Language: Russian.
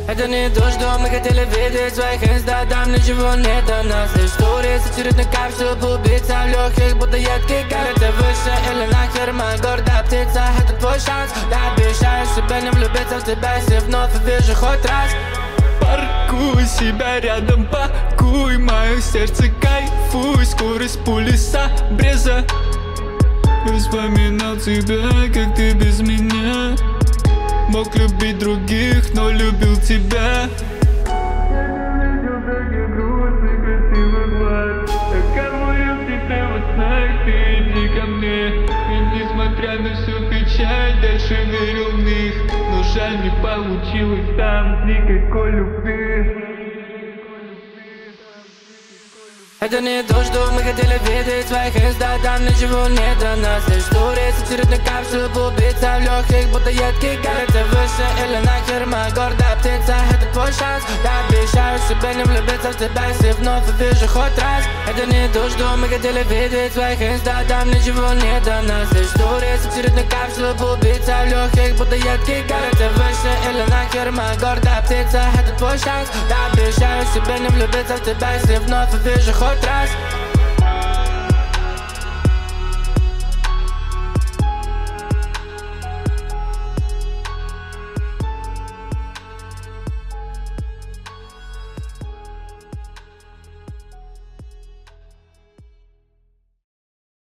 Это не то, что мы хотели видеть. Своих инста, там ничего нет о нас. История с очередной капсулой убийца в легких, будто едкий гад. Это выше или нахер, моя гордая птица. Это твой шанс, я обещаю себе не влюбиться в тебя, если вновь увижу хоть раз. Паркуй себя рядом, пакуй мое сердце, кайфуй. Скорость пули с обреза. Я вспоминал тебя, как ты без меня мог любить других, но любил тебя. И несмотря на всю печаль, дальше верил в них. Но жаль, не получилось там никакой любви. Это не то, что мы хотели видеть. Своих инста, там ничего нет о нас. История с очередной капсулой убийца в легких, будто едкий гад. Это выше или нахер, моя гордая птица. Это твой шанс, я обещаю себе не влюбиться в тебя, если вновь увижу хоть раз. Это не то, что мы хотели видеть. Своих инста, там ничего нет о нас. История с очередной капсулой убийца в легких, будто едкий гад. Это выше или нахер, моя гордая птица. Это твой шанс, я обещаю себе не влюбиться в тебя, если вновь увижу хоть раз.